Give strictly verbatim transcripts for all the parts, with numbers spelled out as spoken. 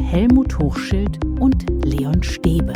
Helmut Hochschild und Leon Stäbe.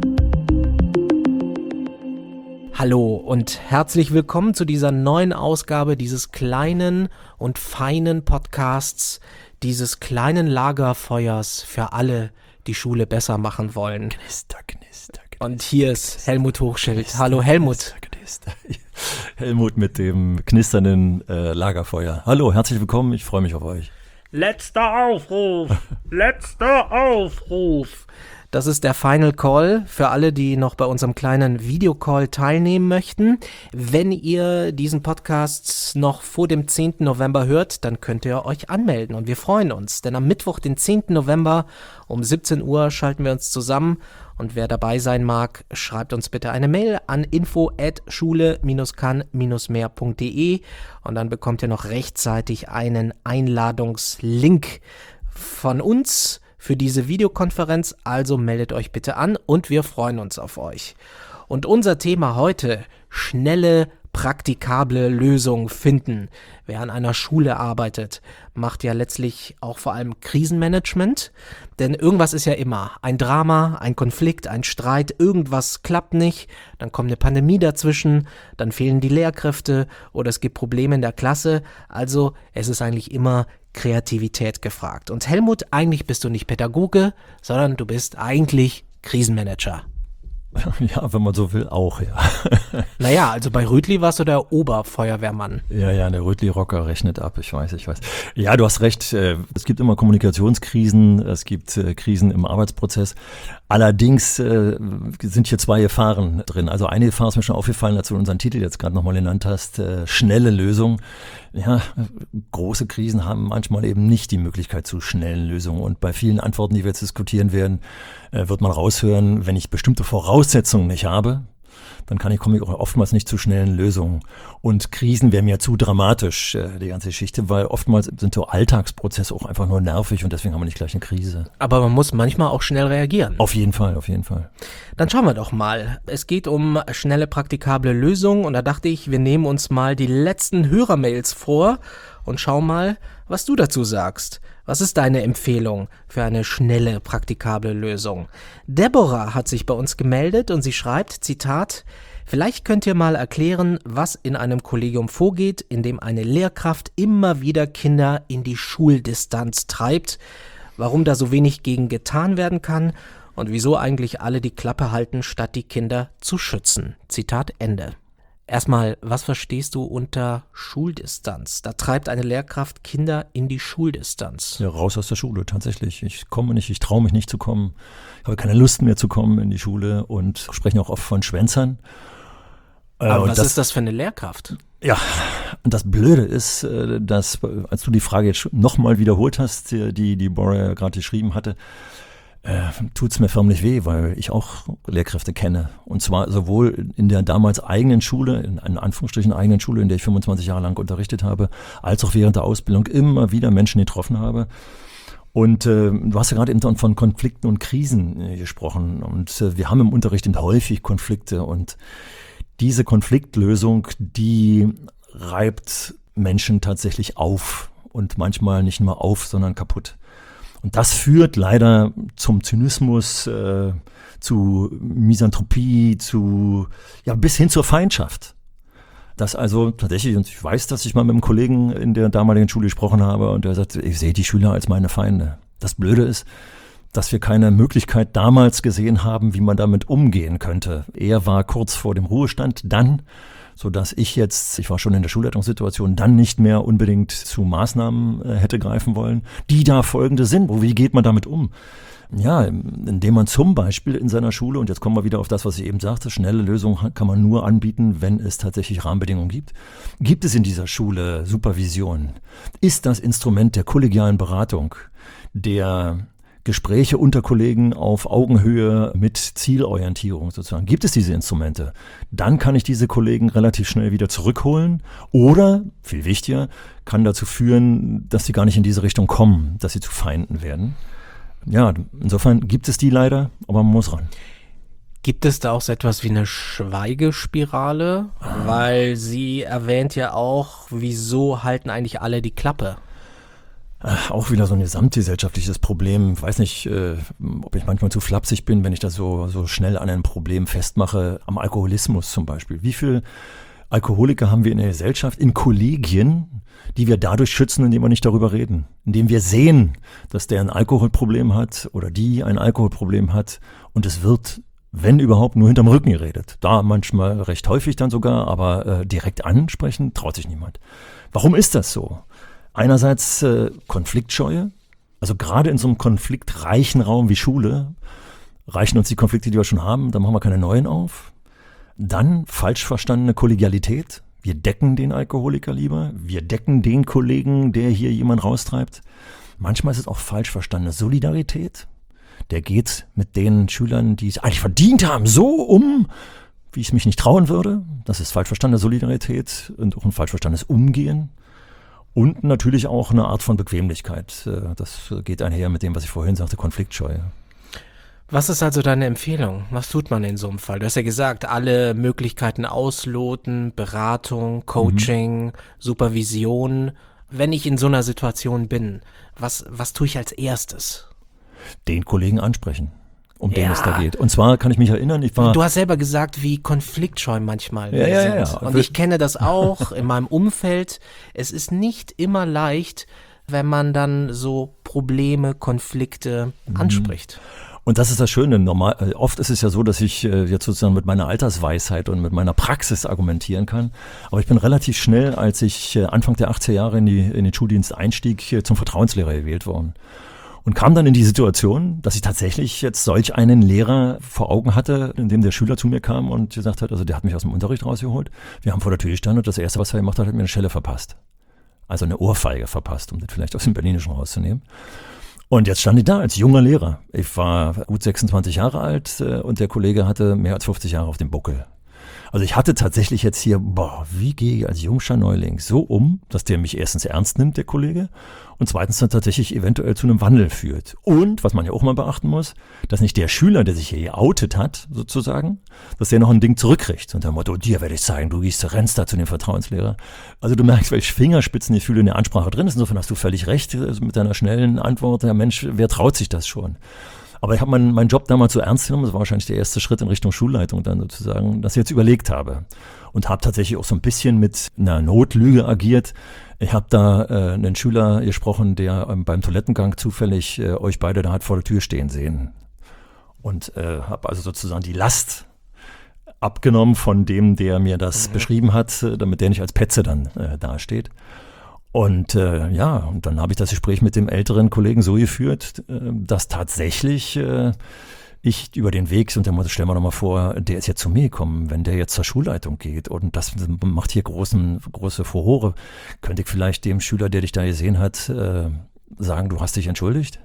Hallo und herzlich willkommen zu dieser neuen Ausgabe dieses kleinen und feinen Podcasts, dieses kleinen Lagerfeuers für alle, die Schule besser machen wollen. Knister, knister, knister. Und hier ist Helmut Hochschild. Knister, Hallo Helmut. Knister, knister. Helmut mit dem knisternden äh, Lagerfeuer. Hallo, herzlich willkommen, ich freue mich auf euch. Letzter Aufruf, letzter Aufruf. Das ist der Final Call für alle, die noch bei unserem kleinen Videocall teilnehmen möchten. Wenn ihr diesen Podcast noch vor dem zehnten November hört, dann könnt ihr euch anmelden und wir freuen uns. Denn am Mittwoch, den zehnten November um siebzehn Uhr schalten wir uns zusammen und wer dabei sein mag, schreibt uns bitte eine Mail an info at schule kann mehr punkt de und dann bekommt ihr noch rechtzeitig einen Einladungslink von uns für diese Videokonferenz, also meldet euch bitte an und wir freuen uns auf euch. Und unser Thema heute, schnelle, praktikable Lösungen finden. Wer an einer Schule arbeitet, macht ja letztlich auch vor allem Krisenmanagement, denn irgendwas ist ja immer. Ein Drama, ein Konflikt, ein Streit, irgendwas klappt nicht, dann kommt eine Pandemie dazwischen, dann fehlen die Lehrkräfte oder es gibt Probleme in der Klasse, also es ist eigentlich immer Kreativität gefragt. Und Helmut, eigentlich bist du nicht Pädagoge, sondern du bist eigentlich Krisenmanager. Ja, wenn man so will, auch, ja. Naja, also bei Rütli warst du der Oberfeuerwehrmann. Ja, ja, der Rütli-Rocker rechnet ab, ich weiß, ich weiß. Ja, du hast recht, es gibt immer Kommunikationskrisen, es gibt Krisen im Arbeitsprozess. Allerdings äh, sind hier zwei Gefahren drin. Also eine Gefahr ist mir schon aufgefallen, als du unseren Titel jetzt gerade nochmal genannt hast, äh, schnelle Lösung. Ja, große Krisen haben manchmal eben nicht die Möglichkeit zu schnellen Lösungen. Und bei vielen Antworten, die wir jetzt diskutieren werden, äh, wird man raushören, wenn ich bestimmte Voraussetzungen nicht habe, dann kann ich, komme ich auch oftmals nicht zu schnellen Lösungen. Und Krisen wären mir zu dramatisch, äh, die ganze Geschichte, weil oftmals sind so Alltagsprozesse auch einfach nur nervig und deswegen haben wir nicht gleich eine Krise. Aber man muss manchmal auch schnell reagieren. Auf jeden Fall, auf jeden Fall. Dann schauen wir doch mal. Es geht um schnelle, praktikable Lösungen und da dachte ich, wir nehmen uns mal die letzten Hörermails vor und schau mal, was du dazu sagst. Was ist deine Empfehlung für eine schnelle, praktikable Lösung? Deborah hat sich bei uns gemeldet und sie schreibt, Zitat, vielleicht könnt ihr mal erklären, was in einem Kollegium vorgeht, in dem eine Lehrkraft immer wieder Kinder in die Schuldistanz treibt, warum da so wenig gegen getan werden kann und wieso eigentlich alle die Klappe halten, statt die Kinder zu schützen. Zitat Ende. Erstmal, was verstehst du unter Schuldistanz? Da treibt eine Lehrkraft Kinder in die Schuldistanz. Ja, raus aus der Schule, tatsächlich. Ich komme nicht, ich traue mich nicht zu kommen. Ich habe keine Lust mehr zu kommen in die Schule und sprechen auch oft von Schwänzern. Aber was das, ist das für eine Lehrkraft? Ja, und das Blöde ist, dass, als du die Frage jetzt nochmal wiederholt hast, die die Bora gerade geschrieben hatte, Äh, tut's mir förmlich weh, weil ich auch Lehrkräfte kenne. Und zwar sowohl in der damals eigenen Schule, in, in Anführungsstrichen eigenen Schule, in der ich fünfundzwanzig Jahre lang unterrichtet habe, als auch während der Ausbildung immer wieder Menschen getroffen habe. Und äh, du hast ja gerade eben von Konflikten und Krisen äh, gesprochen. Und äh, wir haben im Unterricht eben häufig Konflikte. Und diese Konfliktlösung, die reibt Menschen tatsächlich auf. Und manchmal nicht nur auf, sondern kaputt. Und das führt leider zum Zynismus, äh, zu Misanthropie, zu ja bis hin zur Feindschaft. Das also tatsächlich, und ich weiß, dass ich mal mit einem Kollegen in der damaligen Schule gesprochen habe und der sagt, ich sehe die Schüler als meine Feinde. Das Blöde ist, dass wir keine Möglichkeit damals gesehen haben, wie man damit umgehen könnte. Er war kurz vor dem Ruhestand, dann sodass ich jetzt, ich war schon in der Schulleitungssituation, dann nicht mehr unbedingt zu Maßnahmen äh, hätte greifen wollen, die da folgende sind. Wo, wie geht man damit um? Ja, indem man zum Beispiel in seiner Schule, und jetzt kommen wir wieder auf das, was ich eben sagte, schnelle Lösungen kann man nur anbieten, wenn es tatsächlich Rahmenbedingungen gibt. Gibt es in dieser Schule Supervision? Ist das Instrument der kollegialen Beratung, der Gespräche unter Kollegen auf Augenhöhe mit Zielorientierung sozusagen. Gibt es diese Instrumente? Dann kann ich diese Kollegen relativ schnell wieder zurückholen oder, viel wichtiger, kann dazu führen, dass sie gar nicht in diese Richtung kommen, dass sie zu Feinden werden. Ja, insofern gibt es die leider, aber man muss ran. Gibt es da auch so etwas wie eine Schweigespirale? Ah. Weil sie erwähnt ja auch, wieso halten eigentlich alle die Klappe? Ach, auch wieder so ein gesamtgesellschaftliches Problem. Ich weiß nicht, äh, ob ich manchmal zu flapsig bin, wenn ich das so, so schnell an ein Problem festmache. Am Alkoholismus zum Beispiel. Wie viele Alkoholiker haben wir in der Gesellschaft, in Kollegien, die wir dadurch schützen, indem wir nicht darüber reden? Indem wir sehen, dass der ein Alkoholproblem hat oder die ein Alkoholproblem hat und es wird, wenn überhaupt, nur hinterm Rücken geredet. Da manchmal recht häufig dann sogar, aber äh, direkt ansprechen traut sich niemand. Warum ist das so? Einerseits äh, Konfliktscheue, also gerade in so einem konfliktreichen Raum wie Schule reichen uns die Konflikte, die wir schon haben, dann machen wir keine neuen auf. Dann falsch verstandene Kollegialität. Wir decken den Alkoholiker lieber, wir decken den Kollegen, der hier jemand raustreibt. Manchmal ist es auch falsch verstandene Solidarität. Der geht mit den Schülern, die es eigentlich verdient haben, so um, wie ich es mich nicht trauen würde. Das ist falsch verstandene Solidarität und auch ein falsch verstandenes Umgehen. Und natürlich auch eine Art von Bequemlichkeit. Das geht einher mit dem, was ich vorhin sagte, Konfliktscheue. Was ist also deine Empfehlung? Was tut man in so einem Fall? Du hast ja gesagt, alle Möglichkeiten ausloten, Beratung, Coaching, mhm. Supervision. Wenn ich in so einer Situation bin, was, was tue ich als erstes? Den Kollegen ansprechen, um den ja. es da geht. Und zwar kann ich mich erinnern, ich war... Du hast selber gesagt, wie konfliktscheu manchmal ja, wir ja, sind. Ja, ja. Und ich kenne das auch in meinem Umfeld. Es ist nicht immer leicht, wenn man dann so Probleme, Konflikte mhm. anspricht. Und das ist das Schöne. Normal, oft ist es ja so, dass ich äh, jetzt sozusagen mit meiner Altersweisheit und mit meiner Praxis argumentieren kann. Aber ich bin relativ schnell, als ich äh, Anfang der achtziger Jahre in, die, in den Schuldienst einstieg, äh, zum Vertrauenslehrer gewählt worden. Und kam dann in die Situation, dass ich tatsächlich jetzt solch einen Lehrer vor Augen hatte, in dem der Schüler zu mir kam und gesagt hat, also der hat mich aus dem Unterricht rausgeholt. Wir haben vor der Tür gestanden und das Erste, was er gemacht hat, hat mir eine Schelle verpasst. Also eine Ohrfeige verpasst, um das vielleicht aus dem Berlinischen rauszunehmen. Und jetzt stand ich da als junger Lehrer. Ich war gut sechsundzwanzig Jahre alt und der Kollege hatte mehr als fünfzig Jahre auf dem Buckel. Also ich hatte tatsächlich jetzt hier, boah, wie gehe ich als jungscher Neuling so um, dass der mich erstens ernst nimmt, der Kollege, und zweitens dann tatsächlich eventuell zu einem Wandel führt. Und, was man ja auch mal beachten muss, dass nicht der Schüler, der sich hier geoutet hat, sozusagen, dass der noch ein Ding zurückkriegt. Und der Motto, dir werde ich zeigen, du gehst, rennst da zu dem Vertrauenslehrer. Also du merkst, welche Fingerspitzengefühle in der Ansprache drin ist. Insofern hast du völlig recht, also mit deiner schnellen Antwort, ja Mensch, wer traut sich das schon? Aber ich habe meinen, meinen Job damals so ernst genommen, das war wahrscheinlich der erste Schritt in Richtung Schulleitung dann sozusagen, dass ich jetzt überlegt habe. Und habe tatsächlich auch so ein bisschen mit einer Notlüge agiert. Ich habe da äh, einen Schüler gesprochen, der ähm, beim Toilettengang zufällig äh, euch beide da hat vor der Tür stehen sehen. Und äh, habe also sozusagen die Last abgenommen von dem, der mir das mhm. beschrieben hat, damit der nicht als Petze dann äh, dasteht. Und äh, ja, und dann habe ich das Gespräch mit dem älteren Kollegen so geführt, äh, dass tatsächlich äh, ich über den Weg, und der Motto, stell mal doch mal vor, der ist jetzt zu mir gekommen, wenn der jetzt zur Schulleitung geht und das macht hier großen, große Furore, könnte ich vielleicht dem Schüler, der dich da gesehen hat, äh, sagen, du hast dich entschuldigt?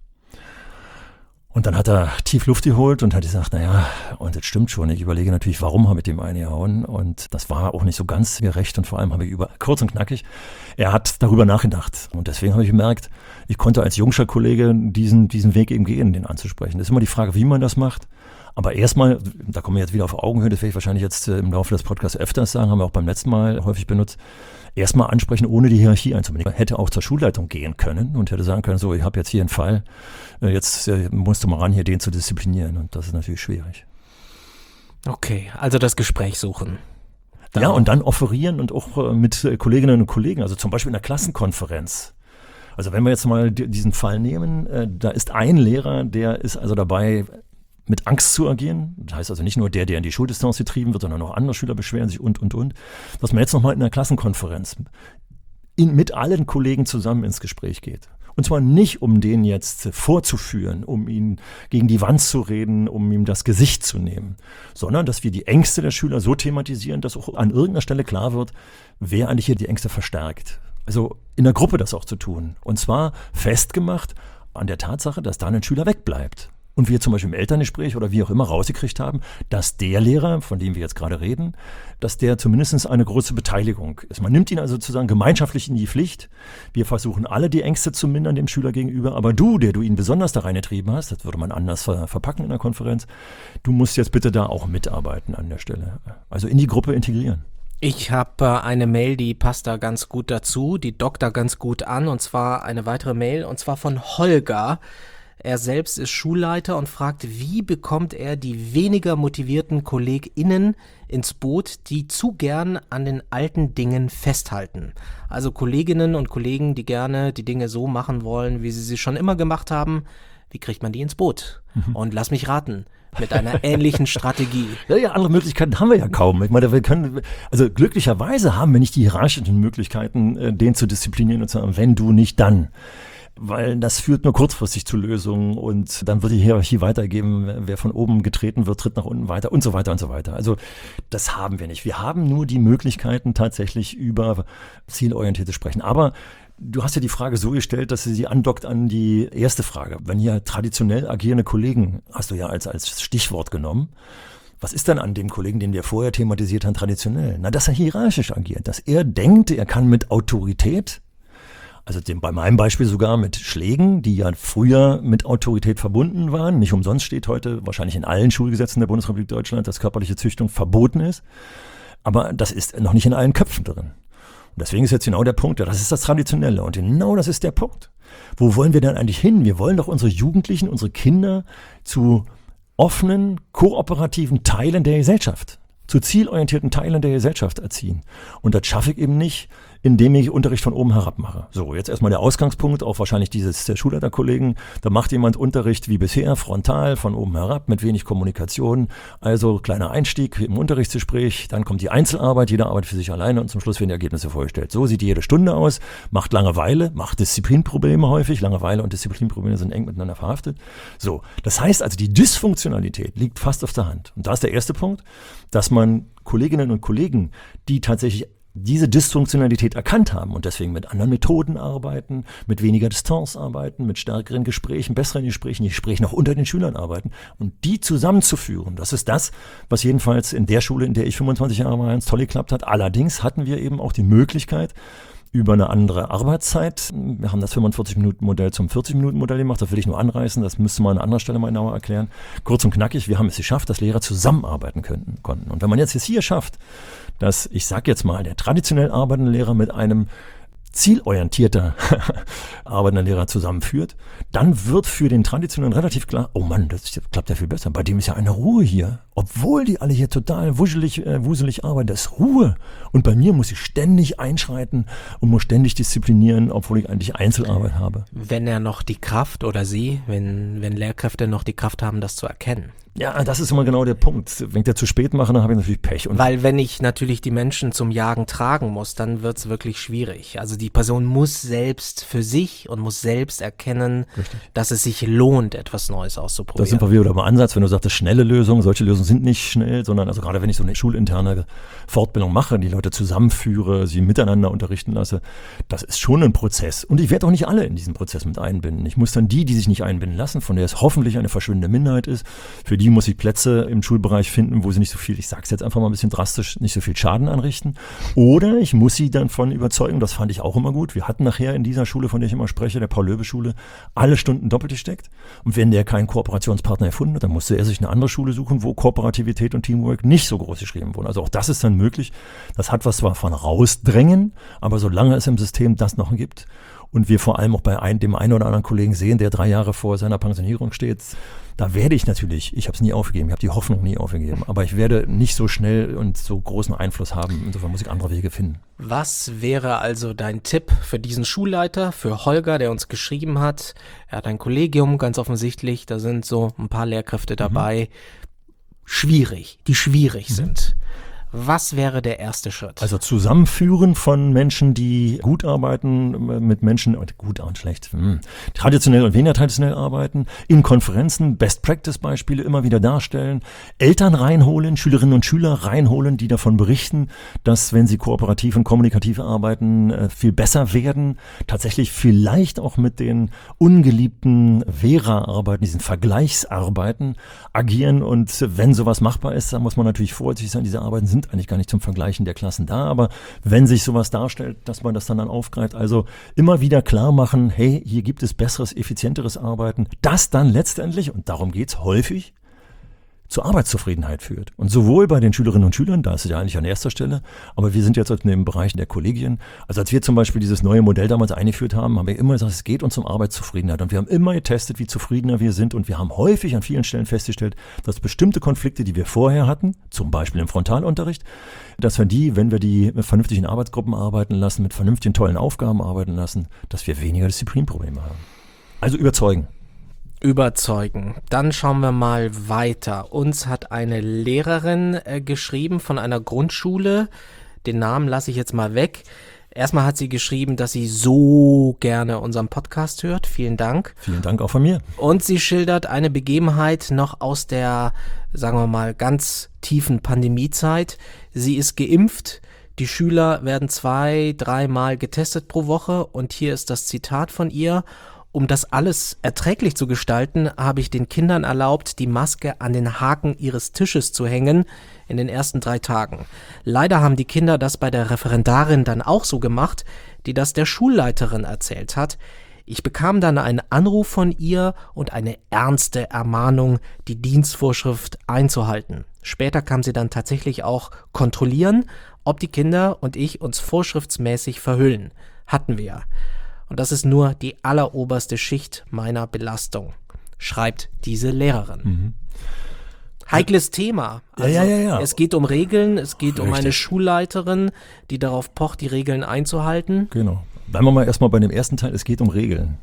Und dann hat er tief Luft geholt und hat gesagt, naja, und das stimmt schon. Ich überlege natürlich, warum habe ich dem einen gehauen? Und das war auch nicht so ganz gerecht und vor allem habe ich über, kurz und knackig, er hat darüber nachgedacht. Und deswegen habe ich gemerkt, ich konnte als jungscher Kollege diesen, diesen Weg eben gehen, den anzusprechen. Das ist immer die Frage, wie man das macht. Aber erstmal, da kommen wir jetzt wieder auf Augenhöhe, das werde ich wahrscheinlich jetzt im Laufe des Podcasts öfters sagen, haben wir auch beim letzten Mal häufig benutzt. Erstmal ansprechen, ohne die Hierarchie einzubinden. Man hätte auch zur Schulleitung gehen können und hätte sagen können, so, ich habe jetzt hier einen Fall, jetzt musst du mal ran, hier den zu disziplinieren. Und das ist natürlich schwierig. Okay, also das Gespräch suchen. Da ja, und dann offerieren und auch mit Kolleginnen und Kollegen, also zum Beispiel in der Klassenkonferenz. Also wenn wir jetzt mal diesen Fall nehmen, da ist ein Lehrer, der ist also dabei, mit Angst zu agieren. Das heißt also nicht nur der, der in die Schuldistanz getrieben wird, sondern auch andere Schüler beschweren sich und, und, und. Dass man jetzt nochmal in der Klassenkonferenz in, mit allen Kollegen zusammen ins Gespräch geht. Und zwar nicht, um den jetzt vorzuführen, um ihn gegen die Wand zu reden, um ihm das Gesicht zu nehmen, sondern dass wir die Ängste der Schüler so thematisieren, dass auch an irgendeiner Stelle klar wird, wer eigentlich hier die Ängste verstärkt. Also in der Gruppe das auch zu tun. Und zwar festgemacht an der Tatsache, dass da ein Schüler wegbleibt. Und wir zum Beispiel im Elterngespräch oder wie auch immer rausgekriegt haben, dass der Lehrer, von dem wir jetzt gerade reden, dass der zumindest eine große Beteiligung ist. Man nimmt ihn also sozusagen gemeinschaftlich in die Pflicht. Wir versuchen alle die Ängste zu mindern dem Schüler gegenüber, aber du, der du ihn besonders da reingetrieben hast, das würde man anders ver- verpacken in der Konferenz, du musst jetzt bitte da auch mitarbeiten an der Stelle. Also in die Gruppe integrieren. Ich habe äh, eine Mail, die passt da ganz gut dazu, die dockt da ganz gut an, und zwar eine weitere Mail, und zwar von Holger. Er selbst ist Schulleiter und fragt, wie bekommt er die weniger motivierten KollegInnen ins Boot, die zu gern an den alten Dingen festhalten. Also Kolleginnen und Kollegen, die gerne die Dinge so machen wollen, wie sie sie schon immer gemacht haben. Wie kriegt man die ins Boot? Mhm. Und lass mich raten, mit einer ähnlichen Strategie. Ja, ja, andere Möglichkeiten haben wir ja kaum. Ich meine, wir können, also glücklicherweise haben wir nicht die hierarchischen Möglichkeiten, den zu disziplinieren und zu sagen, wenn du nicht, dann. Weil das führt nur kurzfristig zu Lösungen und dann wird die Hierarchie weitergeben, wer von oben getreten wird, tritt nach unten weiter und so weiter und so weiter. Also das haben wir nicht. Wir haben nur die Möglichkeiten, tatsächlich über zielorientierte Sprechen. Aber du hast ja die Frage so gestellt, dass sie sie andockt an die erste Frage. Wenn hier traditionell agierende Kollegen, hast du ja als, als Stichwort genommen, was ist denn an dem Kollegen, den wir vorher thematisiert haben, traditionell? Na, dass er hierarchisch agiert, dass er denkt, er kann mit Autorität, also dem, bei meinem Beispiel sogar mit Schlägen, die ja früher mit Autorität verbunden waren. Nicht umsonst steht heute wahrscheinlich in allen Schulgesetzen der Bundesrepublik Deutschland, dass körperliche Züchtung verboten ist. Aber das ist noch nicht in allen Köpfen drin. Und deswegen ist jetzt genau der Punkt, ja, das ist das Traditionelle. Und genau das ist der Punkt. Wo wollen wir denn eigentlich hin? Wir wollen doch unsere Jugendlichen, unsere Kinder zu offenen, kooperativen Teilen der Gesellschaft, zu zielorientierten Teilen der Gesellschaft erziehen. Und das schaffe ich eben nicht, indem ich Unterricht von oben herab mache. So, jetzt erstmal der Ausgangspunkt, auch wahrscheinlich dieses der Schulleiterkollegen. Da macht jemand Unterricht wie bisher, frontal, von oben herab, mit wenig Kommunikation. Also kleiner Einstieg im Unterrichtsgespräch, dann kommt die Einzelarbeit, jeder arbeitet für sich alleine und zum Schluss werden die Ergebnisse vorgestellt. So sieht jede Stunde aus, macht Langeweile, macht Disziplinprobleme häufig. Langeweile und Disziplinprobleme sind eng miteinander verhaftet. So, das heißt also, die Dysfunktionalität liegt fast auf der Hand. Und da ist der erste Punkt, dass man Kolleginnen und Kollegen, die tatsächlich diese Dysfunktionalität erkannt haben und deswegen mit anderen Methoden arbeiten, mit weniger Distanz arbeiten, mit stärkeren Gesprächen, besseren Gesprächen, die Gespräche noch unter den Schülern arbeiten und die zusammenzuführen. Das ist das, was jedenfalls in der Schule, in der ich fünfundzwanzig Jahre war, ganz toll geklappt hat. Allerdings hatten wir eben auch die Möglichkeit, über eine andere Arbeitszeit. Wir haben das fünfundvierzig-Minuten-Modell zum vierzig-Minuten-Modell gemacht. Das will ich nur anreißen. Das müsste man an anderer Stelle mal genauer erklären. Kurz und knackig, wir haben es geschafft, dass Lehrer zusammenarbeiten können, konnten. Und wenn man jetzt, jetzt hier schafft, dass, ich sag jetzt mal, der traditionell arbeitende Lehrer mit einem zielorientierter arbeitender Lehrer zusammenführt, dann wird für den Traditionellen relativ klar, oh Mann, das klappt ja viel besser. Bei dem ist ja eine Ruhe hier. Obwohl die alle hier total wuschelig, äh, wuselig arbeiten, da ist Ruhe. Und bei mir muss ich ständig einschreiten und muss ständig disziplinieren, obwohl ich eigentlich Einzelarbeit habe. Wenn er noch die Kraft oder sie, wenn, wenn Lehrkräfte noch die Kraft haben, das zu erkennen. Ja, das ist immer genau der Punkt. Wenn ich das zu spät mache, dann habe ich natürlich Pech. Und Weil wenn ich natürlich die Menschen zum Jagen tragen muss, dann wird es wirklich schwierig. Also die Person muss selbst für sich und muss selbst erkennen, Richtig. dass es sich lohnt, etwas Neues auszuprobieren. Da sind wir wieder beim Ansatz, wenn du sagst, schnelle Lösungen, solche Lösungen sind nicht schnell, sondern also gerade wenn ich so eine schulinterne Fortbildung mache, die Leute zusammenführe, sie miteinander unterrichten lasse, das ist schon ein Prozess. Und ich werde auch nicht alle in diesen Prozess mit einbinden. Ich muss dann die, die sich nicht einbinden lassen, von der es hoffentlich eine verschwindende Minderheit ist, für die muss ich Plätze im Schulbereich finden, wo sie nicht so viel, ich sage es jetzt einfach mal ein bisschen drastisch, nicht so viel Schaden anrichten. Oder ich muss sie dann von überzeugen, das fand ich auch immer gut. Wir hatten nachher in dieser Schule, von der ich immer spreche, der Paul-Löbe-Schule, alle Stunden doppelt gesteckt. Und wenn der keinen Kooperationspartner erfunden hat, dann musste er sich eine andere Schule suchen, wo Kooperativität und Teamwork nicht so groß geschrieben wurden. Also auch das ist dann möglich. Das hat was zwar von rausdrängen, aber solange es im System das noch gibt und wir vor allem auch bei ein, dem einen oder anderen Kollegen sehen, der drei Jahre vor seiner Pensionierung steht, da werde ich natürlich, ich habe es nie aufgegeben, ich habe die Hoffnung nie aufgegeben, aber ich werde nicht so schnell und so großen Einfluss haben. Insofern muss ich andere Wege finden. Was wäre also dein Tipp für diesen Schulleiter, für Holger, der uns geschrieben hat? Er hat ein Kollegium, ganz offensichtlich, da sind so ein paar Lehrkräfte dabei, mhm. schwierig, die schwierig mhm. sind. Was wäre der erste Schritt? Also Zusammenführen von Menschen, die gut arbeiten, mit Menschen, gut und schlecht, hm, traditionell und weniger traditionell arbeiten, in Konferenzen Best-Practice-Beispiele immer wieder darstellen, Eltern reinholen, Schülerinnen und Schüler reinholen, die davon berichten, dass, wenn sie kooperativ und kommunikativ arbeiten, viel besser werden, tatsächlich vielleicht auch mit den ungeliebten Vera-Arbeiten, diesen Vergleichsarbeiten agieren und wenn sowas machbar ist, dann muss man natürlich vorsichtig sein, diese Arbeiten sind eigentlich gar nicht zum Vergleichen der Klassen da, aber wenn sich sowas darstellt, dass man das dann, dann aufgreift, also immer wieder klar machen, hey, hier gibt es besseres, effizienteres Arbeiten, das dann letztendlich, und darum geht's häufig, zur Arbeitszufriedenheit führt. Und sowohl bei den Schülerinnen und Schülern, da ist es ja eigentlich an erster Stelle, aber wir sind jetzt in dem Bereich der Kollegien. Also als wir zum Beispiel dieses neue Modell damals eingeführt haben, haben wir immer gesagt, es geht uns um Arbeitszufriedenheit. Und wir haben immer getestet, wie zufriedener wir sind. Und wir haben häufig an vielen Stellen festgestellt, dass bestimmte Konflikte, die wir vorher hatten, zum Beispiel im Frontalunterricht, dass wir die, wenn wir die mit vernünftigen Arbeitsgruppen arbeiten lassen, mit vernünftigen, tollen Aufgaben arbeiten lassen, dass wir weniger Disziplinprobleme haben. Also überzeugen. Überzeugen. Dann schauen wir mal weiter. Uns hat eine Lehrerin äh, geschrieben von einer Grundschule. Den Namen lasse ich jetzt mal weg. Erstmal hat sie geschrieben, dass sie so gerne unseren Podcast hört. Vielen Dank. Vielen Dank auch von mir. Und sie schildert eine Begebenheit noch aus der, sagen wir mal, ganz tiefen Pandemiezeit. Sie ist geimpft. Die Schüler werden zwei, dreimal getestet pro Woche. Und hier ist das Zitat von ihr. Um das alles erträglich zu gestalten, habe ich den Kindern erlaubt, die Maske an den Haken ihres Tisches zu hängen in den ersten drei Tagen. Leider haben die Kinder das bei der Referendarin dann auch so gemacht, die das der Schulleiterin erzählt hat. Ich bekam dann einen Anruf von ihr und eine ernste Ermahnung, die Dienstvorschrift einzuhalten. Später kam sie dann tatsächlich auch kontrollieren, ob die Kinder und ich uns vorschriftsmäßig verhüllen. Hatten wir. Und das ist nur die alleroberste Schicht meiner Belastung, schreibt diese Lehrerin. Mhm. Heikles Thema. Also ja, ja, ja, ja. Es geht um Regeln, es geht Richtig. um eine Schulleiterin, die darauf pocht, die Regeln einzuhalten. Genau. Bleiben wir mal erstmal bei dem ersten Teil, es geht um Regeln.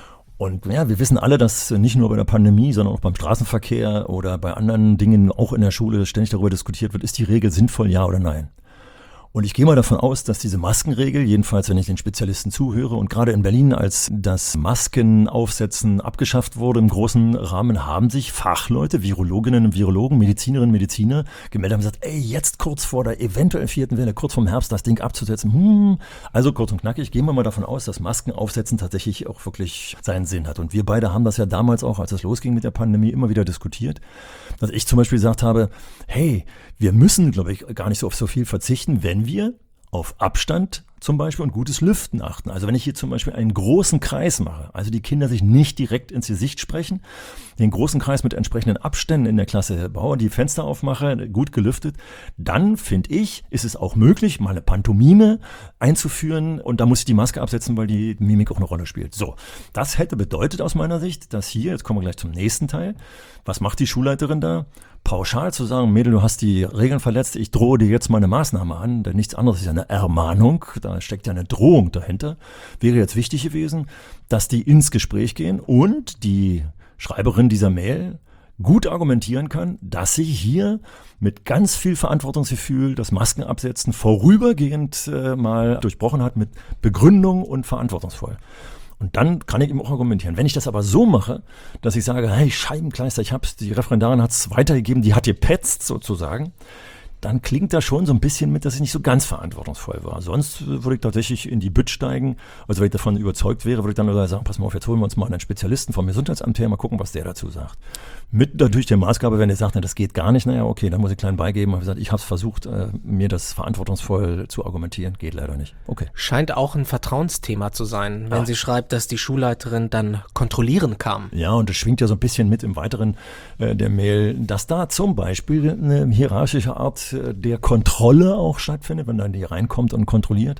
Und ja, wir wissen alle, dass nicht nur bei der Pandemie, sondern auch beim Straßenverkehr oder bei anderen Dingen, auch in der Schule, ständig darüber diskutiert wird, ist die Regel sinnvoll, ja oder nein? Und ich gehe mal davon aus, dass diese Maskenregel, jedenfalls wenn ich den Spezialisten zuhöre, und gerade in Berlin, als das Maskenaufsetzen abgeschafft wurde im großen Rahmen, haben sich Fachleute, Virologinnen und Virologen, Medizinerinnen und Mediziner gemeldet und gesagt, ey, jetzt kurz vor der eventuell vierten Welle, kurz vorm Herbst das Ding abzusetzen. Hm. Also kurz und knackig, gehen wir mal davon aus, dass Maskenaufsetzen tatsächlich auch wirklich seinen Sinn hat. Und wir beide haben das ja damals auch, als es losging mit der Pandemie, immer wieder diskutiert. Dass ich zum Beispiel gesagt habe, hey, wir müssen, glaube ich, gar nicht so auf so viel verzichten, wenn wir auf Abstand zum Beispiel und gutes Lüften achten. Also wenn ich hier zum Beispiel einen großen Kreis mache, also die Kinder sich nicht direkt ins Gesicht sprechen, den großen Kreis mit entsprechenden Abständen in der Klasse baue, die Fenster aufmache, gut gelüftet, dann finde ich, ist es auch möglich, mal eine Pantomime einzuführen und da muss ich die Maske absetzen, weil die Mimik auch eine Rolle spielt. So, das hätte bedeutet aus meiner Sicht, dass hier, jetzt kommen wir gleich zum nächsten Teil, was macht die Schulleiterin da? Pauschal zu sagen, Mädel, du hast die Regeln verletzt, ich drohe dir jetzt mal eine Maßnahme an, denn nichts anderes ist ja eine Ermahnung, da steckt ja eine Drohung dahinter, wäre jetzt wichtig gewesen, dass die ins Gespräch gehen und die Schreiberin dieser Mail gut argumentieren kann, dass sie hier mit ganz viel Verantwortungsgefühl das Maskenabsetzen vorübergehend äh, mal durchbrochen hat mit Begründung und verantwortungsvoll. Und dann kann ich ihm auch argumentieren. Wenn ich das aber so mache, dass ich sage, hey, Scheibenkleister, ich hab's, die Referendarin hat es weitergegeben, die hat gepetzt sozusagen, dann klingt da schon so ein bisschen mit, dass ich nicht so ganz verantwortungsvoll war. Sonst würde ich tatsächlich in die Bütt steigen. Also wenn ich davon überzeugt wäre, würde ich dann sagen, pass mal auf, jetzt holen wir uns mal einen Spezialisten vom Gesundheitsamt her, mal gucken, was der dazu sagt. Mit natürlich der Maßgabe, wenn er sagt, na, das geht gar nicht, naja, okay, dann muss ich klein beigeben. Ich habe gesagt, ich habe es versucht, mir das verantwortungsvoll zu argumentieren, geht leider nicht. Okay. Scheint auch ein Vertrauensthema zu sein, wenn Ach. sie schreibt, dass die Schulleiterin dann kontrollieren kam. Ja, und das schwingt ja so ein bisschen mit im Weiteren äh, der Mail, dass da zum Beispiel eine hierarchische Art äh, der Kontrolle auch stattfindet, wenn dann die reinkommt und kontrolliert.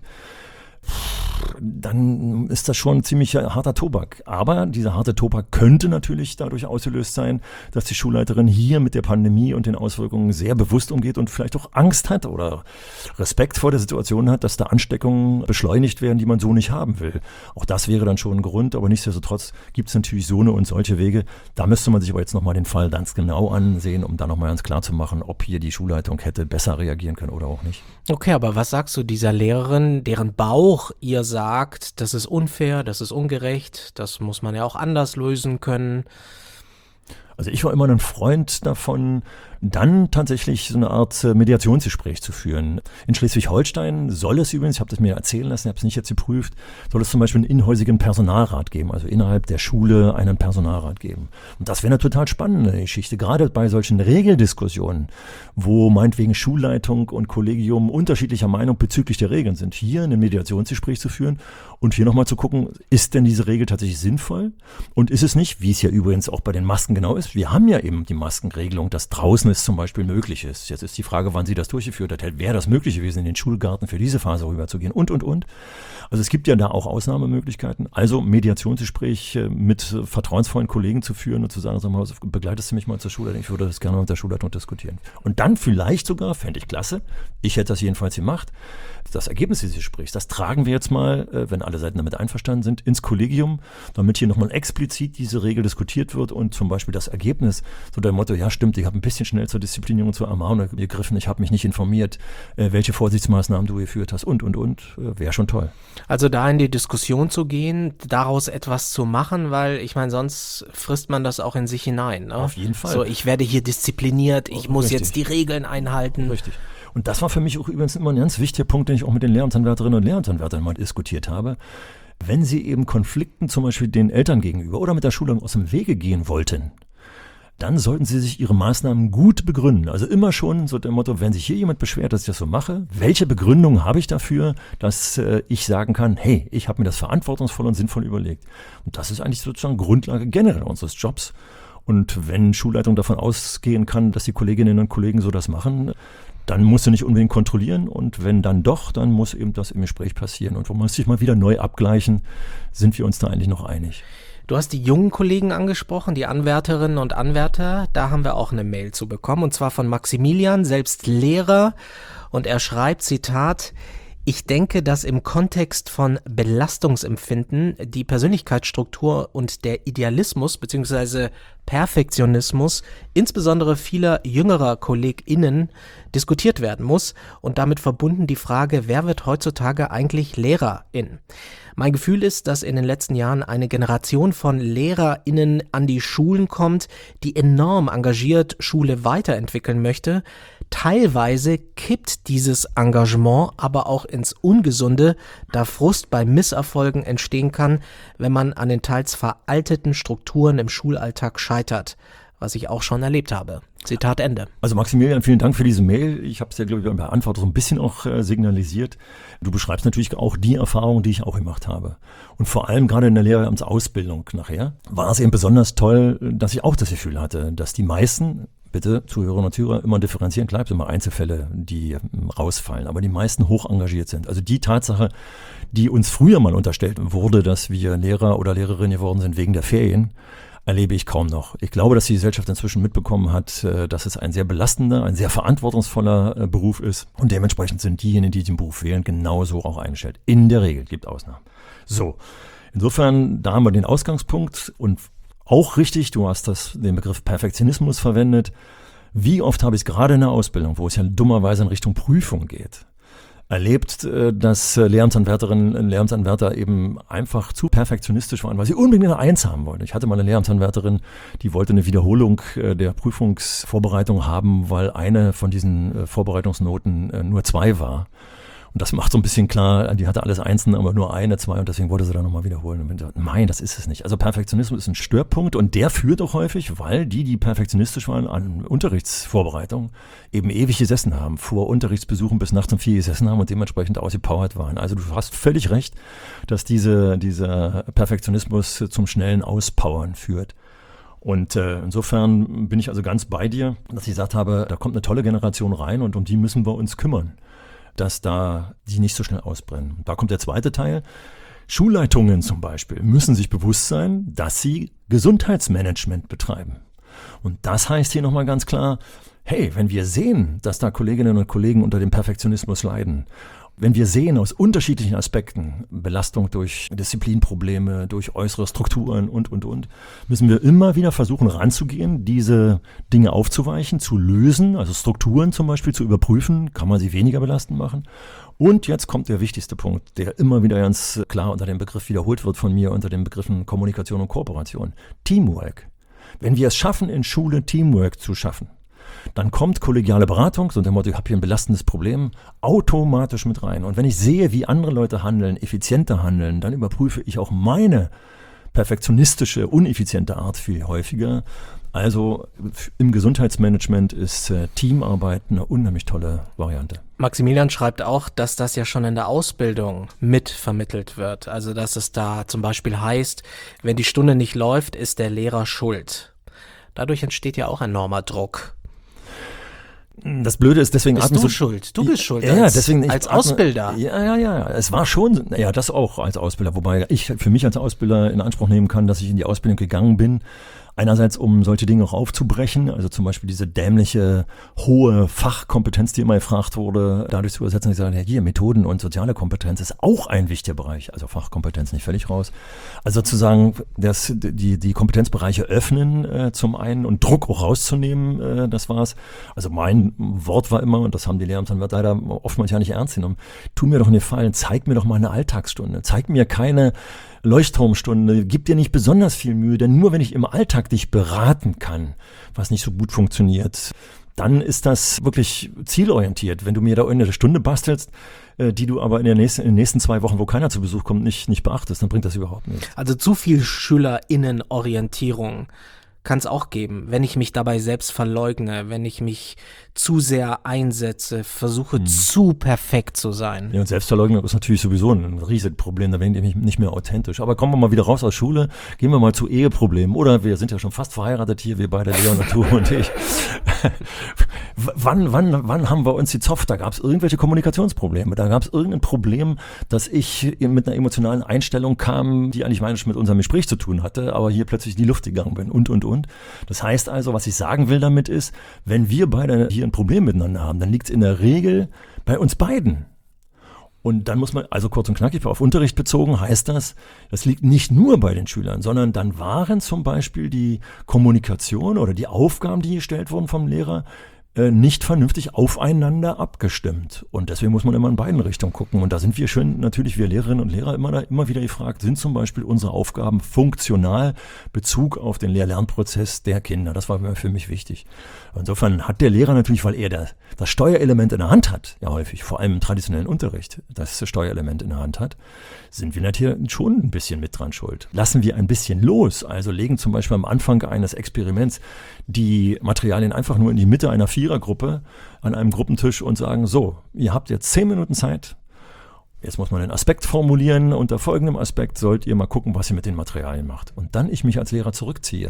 Dann ist das schon ein ziemlich harter Tobak. Aber dieser harte Tobak könnte natürlich dadurch ausgelöst sein, dass die Schulleiterin hier mit der Pandemie und den Auswirkungen sehr bewusst umgeht und vielleicht auch Angst hat oder Respekt vor der Situation hat, dass da Ansteckungen beschleunigt werden, die man so nicht haben will. Auch das wäre dann schon ein Grund, aber nichtsdestotrotz gibt es natürlich so eine und solche Wege. Da müsste man sich aber jetzt nochmal den Fall ganz genau ansehen, um da nochmal ganz klar zu machen, ob hier die Schulleitung hätte besser reagieren können oder auch nicht. Okay, aber was sagst du dieser Lehrerin, deren Bauch ihr sagt, das ist unfair, das ist ungerecht, das muss man ja auch anders lösen können? Also ich war immer ein Freund davon, dann tatsächlich so eine Art Mediationsgespräch zu führen. In Schleswig-Holstein soll es übrigens, ich habe das mir erzählen lassen, ich habe es nicht jetzt geprüft, soll es zum Beispiel einen inhäusigen Personalrat geben, also innerhalb der Schule einen Personalrat geben. Und das wäre eine total spannende Geschichte, gerade bei solchen Regeldiskussionen, wo meinetwegen Schulleitung und Kollegium unterschiedlicher Meinung bezüglich der Regeln sind, hier ein Mediationsgespräch zu führen Und hier nochmal zu gucken, ist denn diese Regel tatsächlich sinnvoll? Und ist es nicht, wie es ja übrigens auch bei den Masken genau ist, wir haben ja eben die Maskenregelung, dass draußen es zum Beispiel möglich ist. Jetzt ist die Frage, wann sie das durchgeführt hat. Wäre das möglich gewesen, in den Schulgarten für diese Phase rüberzugehen und, und, und. Also es gibt ja da auch Ausnahmemöglichkeiten. Also Mediationsgespräch mit vertrauensvollen Kollegen zu führen und zu sagen, sag mal, begleitest du mich mal zur Schulleitung? Ich würde das gerne mit der Schulleitung diskutieren. Und dann vielleicht sogar, fände ich klasse, ich hätte das jedenfalls gemacht, das Ergebnis dieses Gesprächs, das tragen wir jetzt mal, wenn alle Seiten damit einverstanden sind, ins Kollegium, damit hier nochmal explizit diese Regel diskutiert wird und zum Beispiel das Ergebnis, so der Motto, ja stimmt, ich habe ein bisschen schnell zur Disziplinierung, zur Ermahnung gegriffen, ich habe mich nicht informiert, welche Vorsichtsmaßnahmen du geführt hast und, und, und, wäre schon toll. Also da in die Diskussion zu gehen, daraus etwas zu machen, weil ich meine, sonst frisst man das auch in sich hinein. Ne? Auf jeden Fall. So, ich werde hier diszipliniert, ich muss Richtig. jetzt die Regeln einhalten. Richtig. Und das war für mich auch übrigens immer ein ganz wichtiger Punkt, den ich auch mit den Lehramtsanwärterinnen und Lehramtsanwärtern mal diskutiert habe. Wenn sie eben Konflikten zum Beispiel den Eltern gegenüber oder mit der Schule aus dem Wege gehen wollten, dann sollten sie sich ihre Maßnahmen gut begründen. Also immer schon so der Motto, wenn sich hier jemand beschwert, dass ich das so mache, welche Begründung habe ich dafür, dass äh, ich sagen kann, hey, ich habe mir das verantwortungsvoll und sinnvoll überlegt. Und das ist eigentlich sozusagen Grundlage generell unseres Jobs. Und wenn Schulleitung davon ausgehen kann, dass die Kolleginnen und Kollegen so das machen, dann muss sie nicht unbedingt kontrollieren und wenn dann doch, dann muss eben das im Gespräch passieren. Und wo man sich mal wieder neu abgleichen, sind wir uns da eigentlich noch einig. Du hast die jungen Kollegen angesprochen, die Anwärterinnen und Anwärter. Da haben wir auch eine Mail zu bekommen, und zwar von Maximilian, selbst Lehrer. Und er schreibt, Zitat, ich denke, dass im Kontext von Belastungsempfinden die Persönlichkeitsstruktur und der Idealismus bzw. Perfektionismus insbesondere vieler jüngerer KollegInnen diskutiert werden muss und damit verbunden die Frage, wer wird heutzutage eigentlich Lehrerin? Mein Gefühl ist, dass in den letzten Jahren eine Generation von LehrerInnen an die Schulen kommt, die enorm engagiert Schule weiterentwickeln möchte. Teilweise kippt dieses Engagement aber auch ins Ungesunde, da Frust bei Misserfolgen entstehen kann, wenn man an den teils veralteten Strukturen im Schulalltag scheitert, was ich auch schon erlebt habe. Zitat Ende. Also Maximilian, vielen Dank für diese Mail. Ich habe es ja, glaube ich, bei der Antwort so ein bisschen auch äh, signalisiert. Du beschreibst natürlich auch die Erfahrungen, die ich auch gemacht habe. Und vor allem gerade in der Lehramtsausbildung nachher war es eben besonders toll, dass ich auch das Gefühl hatte, dass die meisten, bitte Zuhörerinnen und Zuhörer, immer differenzieren, bleibt immer Einzelfälle, die ähm, rausfallen, aber die meisten hoch engagiert sind. Also die Tatsache, die uns früher mal unterstellt wurde, dass wir Lehrer oder Lehrerinnen geworden sind wegen der Ferien, erlebe ich kaum noch. Ich glaube, dass die Gesellschaft inzwischen mitbekommen hat, dass es ein sehr belastender, ein sehr verantwortungsvoller Beruf ist. Und dementsprechend sind diejenigen, die den Beruf wählen, genauso auch eingestellt. In der Regel, gibt Ausnahmen. So, insofern, da haben wir den Ausgangspunkt. Und auch richtig, du hast das, den Begriff Perfektionismus verwendet. Wie oft habe ich es gerade in der Ausbildung, wo es ja dummerweise in Richtung Prüfung geht, erlebt, dass Lehramtsanwärterinnen und Lehramtsanwärter eben einfach zu perfektionistisch waren, weil sie unbedingt eine Eins haben wollten. Ich hatte mal eine Lehramtsanwärterin, die wollte eine Wiederholung der Prüfungsvorbereitung haben, weil eine von diesen Vorbereitungsnoten nur zwei war. Und das macht so ein bisschen klar, die hatte alles Einsen, aber nur eine, zwei und deswegen wollte sie dann nochmal wiederholen. Und gesagt, nein, das ist es nicht. Also Perfektionismus ist ein Störpunkt und der führt auch häufig, weil die, die perfektionistisch waren an Unterrichtsvorbereitung, eben ewig gesessen haben, vor Unterrichtsbesuchen bis nachts um vier gesessen haben und dementsprechend ausgepowert waren. Also du hast völlig recht, dass diese, dieser Perfektionismus zum schnellen Auspowern führt. Und äh, insofern bin ich also ganz bei dir, dass ich gesagt habe, da kommt eine tolle Generation rein und um die müssen wir uns kümmern, dass da die nicht so schnell ausbrennen. Da kommt der zweite Teil. Schulleitungen zum Beispiel müssen sich bewusst sein, dass sie Gesundheitsmanagement betreiben. Und das heißt hier nochmal ganz klar, hey, wenn wir sehen, dass da Kolleginnen und Kollegen unter dem Perfektionismus leiden, wenn wir sehen aus unterschiedlichen Aspekten, Belastung durch Disziplinprobleme, durch äußere Strukturen und, und, und, müssen wir immer wieder versuchen ranzugehen, diese Dinge aufzuweichen, zu lösen, also Strukturen zum Beispiel zu überprüfen, kann man sie weniger belastend machen. Und jetzt kommt der wichtigste Punkt, der immer wieder ganz klar unter dem Begriff wiederholt wird von mir, unter den Begriffen Kommunikation und Kooperation. Teamwork. Wenn wir es schaffen, in Schule Teamwork zu schaffen, dann kommt kollegiale Beratung, so der Motto, ich habe hier ein belastendes Problem, automatisch mit rein. Und wenn ich sehe, wie andere Leute handeln, effizienter handeln, dann überprüfe ich auch meine perfektionistische, uneffiziente Art viel häufiger, Also im Gesundheitsmanagement ist äh, Teamarbeit eine unheimlich tolle Variante. Maximilian schreibt auch, dass das ja schon in der Ausbildung mitvermittelt wird. Also dass es da zum Beispiel heißt, wenn die Stunde nicht läuft, ist der Lehrer schuld. Dadurch entsteht ja auch enormer Druck. Das Blöde ist, deswegen bist atmen du so, schuld. Du bist schuld ja, als, deswegen ich als atme, Ausbilder. Ja, ja, ja. Es war schon, ja, das auch als Ausbilder. Wobei ich für mich als Ausbilder in Anspruch nehmen kann, dass ich in die Ausbildung gegangen bin. Einerseits, um solche Dinge auch aufzubrechen, also zum Beispiel diese dämliche, hohe Fachkompetenz, die immer gefragt wurde, dadurch zu übersetzen, dass ich sage, ja, hier, Methoden und soziale Kompetenz ist auch ein wichtiger Bereich, also Fachkompetenz nicht völlig raus. Also sozusagen, dass die, die Kompetenzbereiche öffnen äh, zum einen und Druck auch rauszunehmen, äh, das war's. Also mein Wort war immer, und das haben die Lehramtsleiter wird leider oftmals ja nicht ernst genommen, tu mir doch einen Gefallen, zeig mir doch mal eine Alltagsstunde, zeig mir keine Leuchtturmstunde, gib dir nicht besonders viel Mühe, denn nur wenn ich im Alltag dich beraten kann, was nicht so gut funktioniert, dann ist das wirklich zielorientiert. Wenn du mir da eine Stunde bastelst, die du aber in, der nächsten, in den nächsten zwei Wochen, wo keiner zu Besuch kommt, nicht, nicht beachtest, dann bringt das überhaupt nichts. Also zu viel SchülerInnen-Orientierung kann es auch geben, wenn ich mich dabei selbst verleugne, wenn ich mich zu sehr einsetze, versuche hm. zu perfekt zu sein. Ja, und Selbstverleugnung ist natürlich sowieso ein riesiges Problem, da bin ich nicht mehr authentisch. Aber kommen wir mal wieder raus aus Schule, gehen wir mal zu Eheproblemen. Oder wir sind ja schon fast verheiratet hier, wir beide, Leon und du und ich. wann, wann, wann haben wir uns gezopft? Da gab es irgendwelche Kommunikationsprobleme. Da gab es irgendein Problem, dass ich mit einer emotionalen Einstellung kam, die eigentlich meines mit unserem Gespräch zu tun hatte, aber hier plötzlich in die Luft gegangen bin und, und, und. Das heißt also, was ich sagen will damit ist, wenn wir beide hier ein Problem miteinander haben, dann liegt es in der Regel bei uns beiden. Und dann muss man, also kurz und knackig auf Unterricht bezogen, heißt das, das liegt nicht nur bei den Schülern, sondern dann waren zum Beispiel die Kommunikation oder die Aufgaben, die gestellt wurden vom Lehrer, nicht vernünftig aufeinander abgestimmt. Und deswegen muss man immer in beiden Richtungen gucken. Und da sind wir schön, natürlich wir Lehrerinnen und Lehrer immer, da, immer wieder gefragt, sind zum Beispiel unsere Aufgaben funktional Bezug auf den Lehr-Lernprozess der Kinder. Das war für mich wichtig. Insofern hat der Lehrer natürlich, weil er das, das Steuerelement in der Hand hat, ja häufig, vor allem im traditionellen Unterricht, das Steuerelement in der Hand hat, sind wir natürlich schon ein bisschen mit dran schuld. Lassen wir ein bisschen los, also legen zum Beispiel am Anfang eines Experiments die Materialien einfach nur in die Mitte einer Vierergruppe an einem Gruppentisch und sagen, so, ihr habt jetzt zehn Minuten Zeit, jetzt muss man einen Aspekt formulieren, unter folgendem Aspekt sollt ihr mal gucken, was ihr mit den Materialien macht. Und dann ich mich als Lehrer zurückziehe,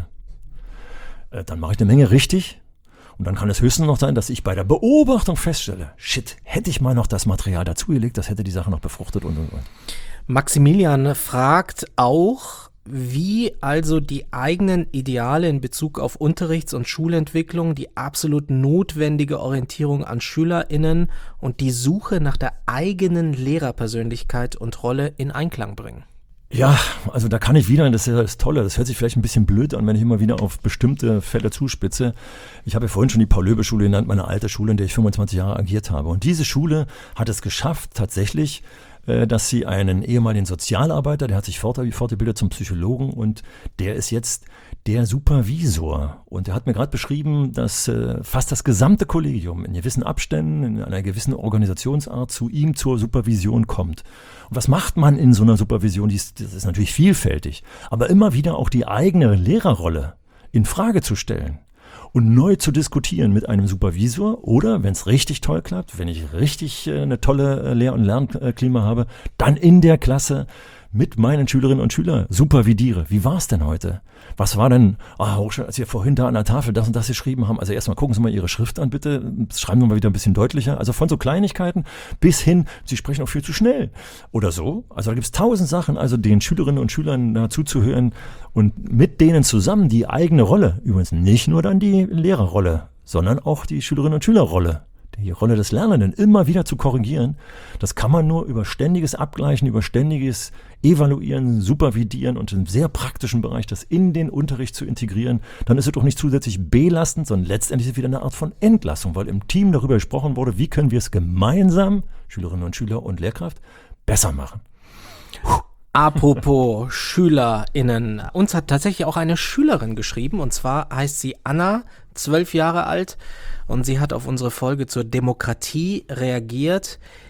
äh, dann mache ich eine Menge richtig. Und dann kann es höchstens noch sein, dass ich bei der Beobachtung feststelle, shit, hätte ich mal noch das Material dazugelegt, das hätte die Sache noch befruchtet und und und. Maximilian fragt auch, wie also die eigenen Ideale in Bezug auf Unterrichts- und Schulentwicklung die absolut notwendige Orientierung an SchülerInnen und die Suche nach der eigenen Lehrerpersönlichkeit und Rolle in Einklang bringen. Ja, also da kann ich wieder, das ist ja das Tolle, das hört sich vielleicht ein bisschen blöd an, wenn ich immer wieder auf bestimmte Fälle zuspitze. Ich habe ja vorhin schon die Paul-Löbe-Schule genannt, meine alte Schule, in der ich fünfundzwanzig Jahre agiert habe. Und diese Schule hat es geschafft, tatsächlich, dass sie einen ehemaligen Sozialarbeiter, der hat sich fortgebildet zum Psychologen und der ist jetzt der Supervisor. Und er hat mir gerade beschrieben, dass äh, fast das gesamte Kollegium in gewissen Abständen, in einer gewissen Organisationsart zu ihm zur Supervision kommt. Und was macht man in so einer Supervision? Die ist, das ist natürlich vielfältig, aber immer wieder auch die eigene Lehrerrolle in Frage zu stellen. Und neu zu diskutieren mit einem Supervisor oder, wenn es richtig toll klappt, wenn ich richtig äh, eine tolle äh, Lehr- und Lernklima habe, dann in der Klasse mit meinen Schülerinnen und Schülern supervidiere. Wie war es denn heute? Was war denn, ah, als Sie vorhin da an der Tafel das und das geschrieben haben, also erstmal gucken Sie mal Ihre Schrift an, bitte, schreiben Sie mal wieder ein bisschen deutlicher. Also von so Kleinigkeiten bis hin, Sie sprechen auch viel zu schnell oder so. Also da gibt es tausend Sachen, also den Schülerinnen und Schülern dazu zu hören und mit denen zusammen die eigene Rolle, übrigens nicht nur dann die Lehrerrolle, sondern auch die Schülerinnen und Schülerrolle, die Rolle des Lernenden immer wieder zu korrigieren. Das kann man nur über ständiges Abgleichen, über ständiges Evaluieren, Supervidieren und im sehr praktischen Bereich das in den Unterricht zu integrieren. Dann ist es doch nicht zusätzlich belastend, sondern letztendlich ist es wieder eine Art von Entlassung, weil im Team darüber gesprochen wurde, wie können wir es gemeinsam, Schülerinnen und Schüler und Lehrkraft, besser machen. Puh. Apropos SchülerInnen. Uns hat tatsächlich auch eine Schülerin geschrieben, und zwar heißt sie Anna, zwölf Jahre alt, und sie hat auf unsere Folge zur Demokratie reagiert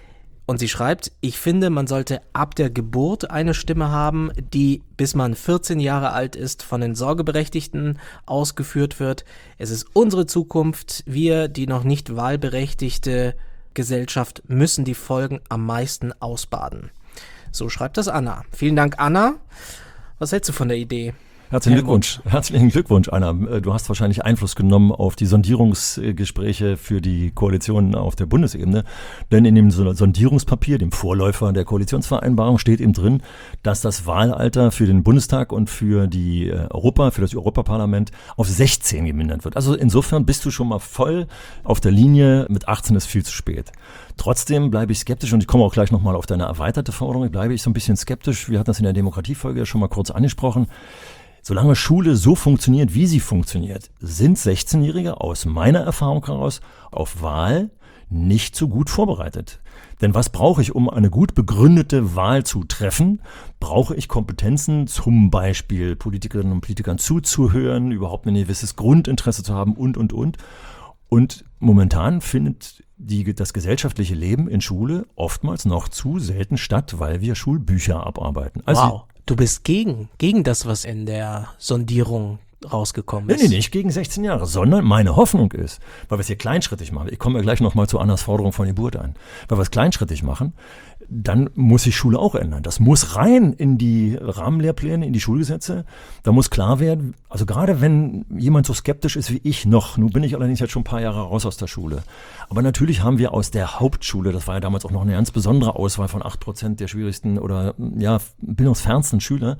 Und sie schreibt, ich finde, man sollte ab der Geburt eine Stimme haben, die, bis man vierzehn Jahre alt ist, von den Sorgeberechtigten ausgeführt wird. Es ist unsere Zukunft. Wir, die noch nicht wahlberechtigte Gesellschaft, müssen die Folgen am meisten ausbaden. So schreibt das Anna. Vielen Dank, Anna. Was hältst du von der Idee? Herzlichen Glückwunsch. Herzlichen Glückwunsch, Anna. Du hast wahrscheinlich Einfluss genommen auf die Sondierungsgespräche für die Koalition auf der Bundesebene. Denn in dem Sondierungspapier, dem Vorläufer der Koalitionsvereinbarung, steht eben drin, dass das Wahlalter für den Bundestag und für die Europa, für das Europaparlament auf sechzehn gemindert wird. Also insofern bist du schon mal voll auf der Linie. Mit achtzehn ist viel zu spät. Trotzdem bleibe ich skeptisch und ich komme auch gleich nochmal auf deine erweiterte Forderung. Bleibe ich so ein bisschen skeptisch. Wir hatten das in der Demokratiefolge ja schon mal kurz angesprochen. Solange Schule so funktioniert, wie sie funktioniert, sind sechzehnjährige aus meiner Erfahrung heraus auf Wahl nicht so gut vorbereitet. Denn was brauche ich, um eine gut begründete Wahl zu treffen? Brauche ich Kompetenzen, zum Beispiel Politikerinnen und Politikern zuzuhören, überhaupt ein gewisses Grundinteresse zu haben und, und, und. Und momentan findet die, das gesellschaftliche Leben in Schule oftmals noch zu selten statt, weil wir Schulbücher abarbeiten. Also, wow. Du bist gegen, gegen das, was in der Sondierung rausgekommen ist. Nee, nee, nicht gegen sechzehn Jahre, sondern meine Hoffnung ist, weil wir es hier kleinschrittig machen, ich komme ja gleich nochmal zu Annas Forderung von Geburt ein, weil wir es kleinschrittig machen, dann muss sich Schule auch ändern. Das muss rein in die Rahmenlehrpläne, in die Schulgesetze. Da muss klar werden, also gerade wenn jemand so skeptisch ist wie ich noch, nun bin ich allerdings jetzt schon ein paar Jahre raus aus der Schule, aber natürlich haben wir aus der Hauptschule, das war ja damals auch noch eine ganz besondere Auswahl von acht Prozent der schwierigsten oder ja bildungsfernsten Schüler,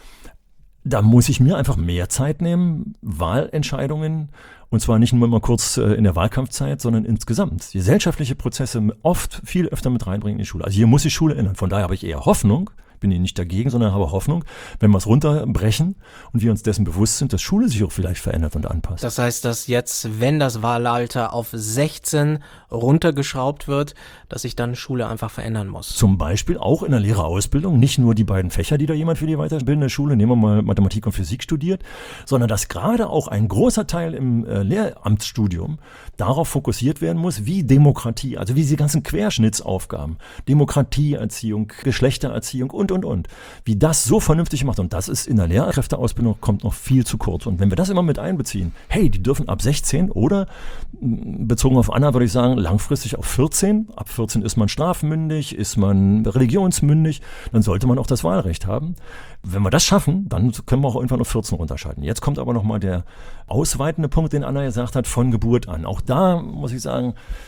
da muss ich mir einfach mehr Zeit nehmen, Wahlentscheidungen, und zwar nicht nur mal kurz äh, in der Wahlkampfzeit, sondern insgesamt. Gesellschaftliche Prozesse oft viel öfter mit reinbringen in die Schule. Also hier muss die Schule ändern. Von daher habe ich eher Hoffnung, bin hier nicht dagegen, sondern habe Hoffnung, wenn wir es runterbrechen und wir uns dessen bewusst sind, dass Schule sich auch vielleicht verändert und anpasst. Das heißt, dass jetzt, wenn das Wahlalter auf sechzehn runtergeschraubt wird, dass sich dann Schule einfach verändern muss. Zum Beispiel auch in der Lehrerausbildung, nicht nur die beiden Fächer, die da jemand für die weiterbildende Schule, nehmen wir mal Mathematik und Physik studiert, sondern dass gerade auch ein großer Teil im äh, Lehramtsstudium darauf fokussiert werden muss, wie Demokratie, also wie diese ganzen Querschnittsaufgaben, Demokratieerziehung, Geschlechtererziehung und, und, und, wie das so vernünftig macht. Und das ist in der Lehrkräfteausbildung kommt noch viel zu kurz. Und wenn wir das immer mit einbeziehen, hey, die dürfen ab sechzehn oder bezogen auf Anna würde ich sagen, langfristig auf vierzehn. Ab vierzehn ist man strafmündig, ist man religionsmündig, dann sollte man auch das Wahlrecht haben. Wenn wir das schaffen, dann können wir auch irgendwann auf vierzehn runterschalten. Jetzt kommt aber nochmal der ausweitende Punkt, den Anna gesagt hat, von Geburt an. Auch da muss ich sagen,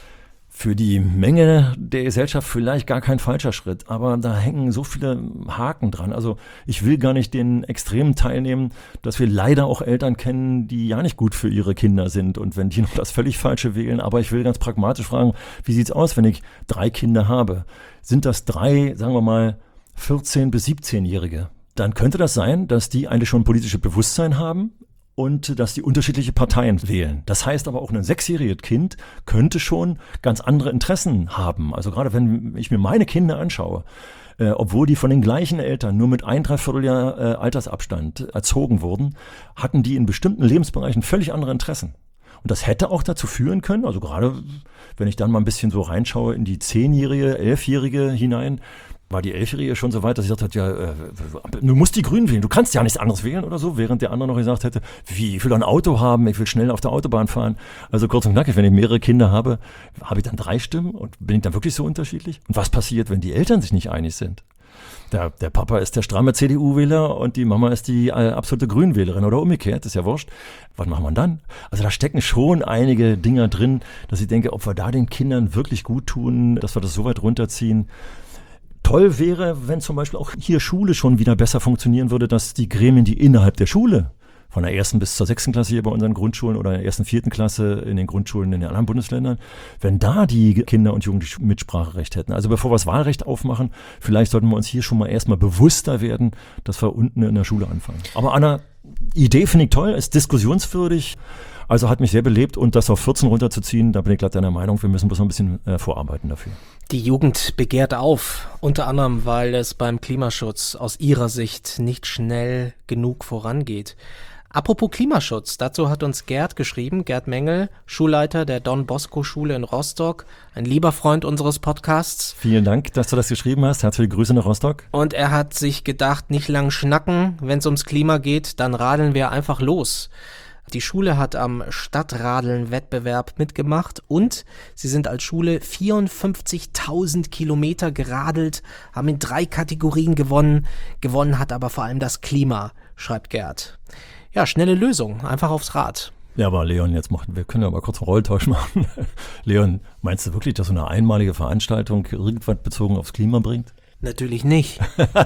für die Menge der Gesellschaft vielleicht gar kein falscher Schritt, aber da hängen so viele Haken dran. Also ich will gar nicht den Extremen teilnehmen, dass wir leider auch Eltern kennen, die ja nicht gut für ihre Kinder sind und wenn die noch das völlig Falsche wählen. Aber ich will ganz pragmatisch fragen, wie sieht's aus, wenn ich drei Kinder habe? Sind das drei, sagen wir mal, vierzehn- bis siebzehnjährige? Dann könnte das sein, dass die eigentlich schon politische Bewusstsein haben, und dass die unterschiedliche Parteien wählen. Das heißt aber auch, ein sechsjähriges Kind könnte schon ganz andere Interessen haben. Also gerade wenn ich mir meine Kinder anschaue, äh, obwohl die von den gleichen Eltern nur mit ein Dreivierteljahr äh, Altersabstand erzogen wurden, hatten die in bestimmten Lebensbereichen völlig andere Interessen. Und das hätte auch dazu führen können, also gerade wenn ich dann mal ein bisschen so reinschaue in die zehnjährige, elfjährige hinein, war die Elfjährige schon so weit, dass sie gesagt hat, ja, äh, du musst die Grünen wählen, du kannst ja nichts anderes wählen oder so, während der andere noch gesagt hätte, wie, ich will ein Auto haben, ich will schnell auf der Autobahn fahren. Also kurz und knackig, wenn ich mehrere Kinder habe, habe ich dann drei Stimmen und bin ich dann wirklich so unterschiedlich? Und was passiert, wenn die Eltern sich nicht einig sind? Der, der Papa ist der stramme C D U-Wähler und die Mama ist die äh, absolute Grünwählerin oder umgekehrt, ist ja wurscht. Was macht man dann? Also da stecken schon einige Dinger drin, dass ich denke, ob wir da den Kindern wirklich gut tun, dass wir das so weit runterziehen. Toll wäre, wenn zum Beispiel auch hier Schule schon wieder besser funktionieren würde, dass die Gremien, die innerhalb der Schule, von der ersten bis zur sechsten Klasse hier bei unseren Grundschulen oder der ersten, vierten Klasse in den Grundschulen in den anderen Bundesländern, wenn da die Kinder und Jugendliche Mitspracherecht hätten. Also bevor wir das Wahlrecht aufmachen, vielleicht sollten wir uns hier schon mal erstmal bewusster werden, dass wir unten in der Schule anfangen. Aber Anna, Idee finde ich toll, ist diskussionswürdig. Also hat mich sehr belebt und das auf vierzehn runterzuziehen, da bin ich glatt deiner Meinung, wir müssen bloß noch ein bisschen äh, vorarbeiten dafür. Die Jugend begehrt auf, unter anderem, weil es beim Klimaschutz aus ihrer Sicht nicht schnell genug vorangeht. Apropos Klimaschutz, dazu hat uns Gerd geschrieben, Gerd Mengel, Schulleiter der Don Bosco Schule in Rostock, ein lieber Freund unseres Podcasts. Vielen Dank, dass du das geschrieben hast. Herzliche Grüße nach Rostock. Und er hat sich gedacht, nicht lang schnacken, wenn es ums Klima geht, dann radeln wir einfach los. Die Schule hat am Stadtradeln-Wettbewerb mitgemacht und sie sind als Schule vierundfünfzigtausend Kilometer geradelt, haben in drei Kategorien gewonnen. Gewonnen hat aber vor allem das Klima, schreibt Gerd. Ja, schnelle Lösung, einfach aufs Rad. Ja, aber Leon, jetzt machen wir können ja mal kurz einen Rolltausch machen. Leon, meinst du wirklich, dass so eine einmalige Veranstaltung irgendwas bezogen aufs Klima bringt? Natürlich nicht.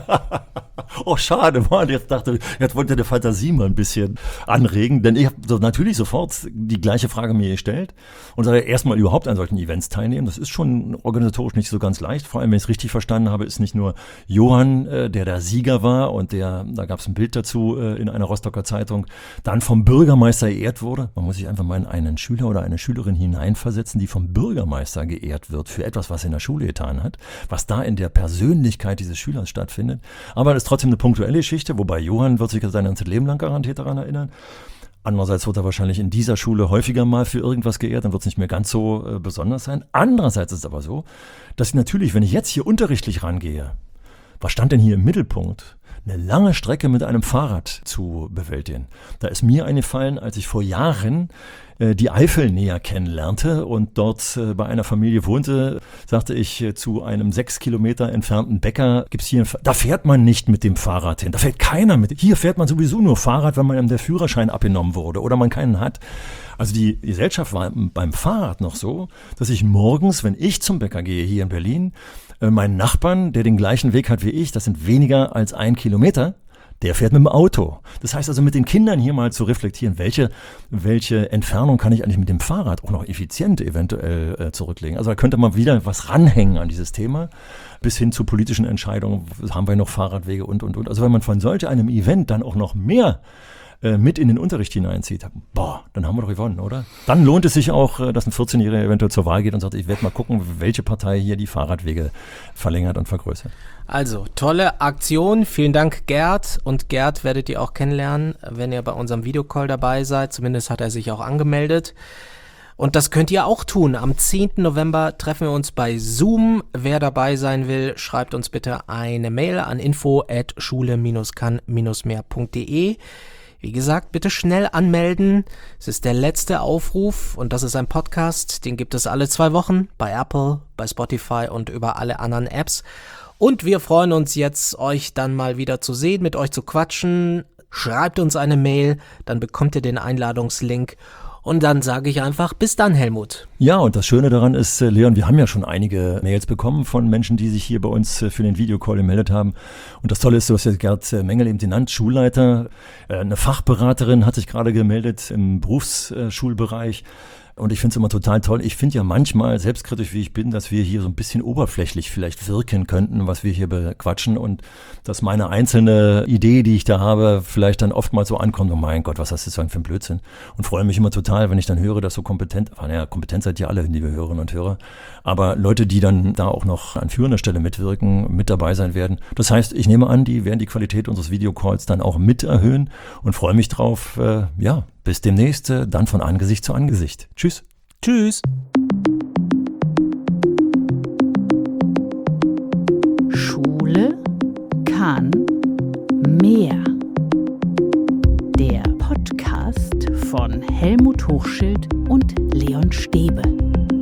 Oh, schade, Mann. Jetzt dachte ich, jetzt wollte der Fantasie mal ein bisschen anregen, denn ich habe so natürlich sofort die gleiche Frage mir gestellt und sage, erstmal überhaupt an solchen Events teilnehmen. Das ist schon organisatorisch nicht so ganz leicht. Vor allem, wenn ich es richtig verstanden habe, ist nicht nur Johann, äh, der der Sieger war und der, da gab es ein Bild dazu äh, in einer Rostocker Zeitung, dann vom Bürgermeister geehrt wurde. Man muss sich einfach mal in einen Schüler oder eine Schülerin hineinversetzen, die vom Bürgermeister geehrt wird für etwas, was er in der Schule getan hat, was da in der Persönlichkeit dieses Schülers stattfindet. Aber das ist trotzdem eine punktuelle Geschichte, wobei Johann wird sich sein ganzes Leben lang garantiert daran erinnern. Andererseits wird er wahrscheinlich in dieser Schule häufiger mal für irgendwas geehrt, dann wird es nicht mehr ganz so äh, besonders sein. Andererseits ist es aber so, dass ich natürlich, wenn ich jetzt hier unterrichtlich rangehe, was stand denn hier im Mittelpunkt? Eine lange Strecke mit einem Fahrrad zu bewältigen. Da ist mir eingefallen, als ich vor Jahren äh, die Eifel näher kennenlernte und dort äh, bei einer Familie wohnte, sagte ich äh, zu einem sechs Kilometer entfernten Bäcker, gibt's hier, ein, da fährt man nicht mit dem Fahrrad hin, da fährt keiner mit. Hier fährt man sowieso nur Fahrrad, wenn man der Führerschein abgenommen wurde oder man keinen hat. Also die Gesellschaft war beim Fahrrad noch so, dass ich morgens, wenn ich zum Bäcker gehe hier in Berlin, meinen Nachbarn, der den gleichen Weg hat wie ich, das sind weniger als ein Kilometer, der fährt mit dem Auto. Das heißt also mit den Kindern hier mal zu reflektieren, welche, welche Entfernung kann ich eigentlich mit dem Fahrrad auch noch effizient eventuell äh, zurücklegen. Also da könnte man wieder was ranhängen an dieses Thema, bis hin zu politischen Entscheidungen, haben wir noch Fahrradwege und, und, und. Also wenn man von solch einem Event dann auch noch mehr mit in den Unterricht hineinzieht, boah, dann haben wir doch gewonnen, oder? Dann lohnt es sich auch, dass ein vierzehnjähriger eventuell zur Wahl geht und sagt, ich werde mal gucken, welche Partei hier die Fahrradwege verlängert und vergrößert. Also, tolle Aktion. Vielen Dank, Gerd. Und Gerd werdet ihr auch kennenlernen, wenn ihr bei unserem Videocall dabei seid. Zumindest hat er sich auch angemeldet. Und das könnt ihr auch tun. Am zehnten November treffen wir uns bei Zoom. Wer dabei sein will, schreibt uns bitte eine Mail an info at schule kann mehr punkt de. Wie gesagt, bitte schnell anmelden. Es ist der letzte Aufruf und das ist ein Podcast, den gibt es alle zwei Wochen bei Apple, bei Spotify und über alle anderen Apps. Und wir freuen uns jetzt, euch dann mal wieder zu sehen, mit euch zu quatschen. Schreibt uns eine Mail, dann bekommt ihr den Einladungslink. Und dann sage ich einfach, bis dann, Helmut. Ja, und das Schöne daran ist, Leon, wir haben ja schon einige Mails bekommen von Menschen, die sich hier bei uns für den Videocall gemeldet haben. Und das Tolle ist, du hast ja Gerd Mengel eben genannt, Schulleiter, eine Fachberaterin hat sich gerade gemeldet im Berufsschulbereich. Und ich finde es immer total toll. Ich finde ja manchmal, selbstkritisch wie ich bin, dass wir hier so ein bisschen oberflächlich vielleicht wirken könnten, was wir hier bequatschen und dass meine einzelne Idee, die ich da habe, vielleicht dann oftmals so ankommt, oh mein Gott, was hast du so für ein Blödsinn? Und freue mich immer total, wenn ich dann höre, dass so kompetent, naja, kompetent seid ihr alle, liebe Hörerinnen und Hörer, aber Leute, die dann da auch noch an führender Stelle mitwirken, mit dabei sein werden. Das heißt, ich nehme an, die werden die Qualität unseres Videocalls dann auch mit erhöhen und freue mich drauf, äh, ja, bis demnächst, dann von Angesicht zu Angesicht. Tschüss. Tschüss. Schule kann mehr. Der Podcast von Helmut Hochschild und Leon Stäbe.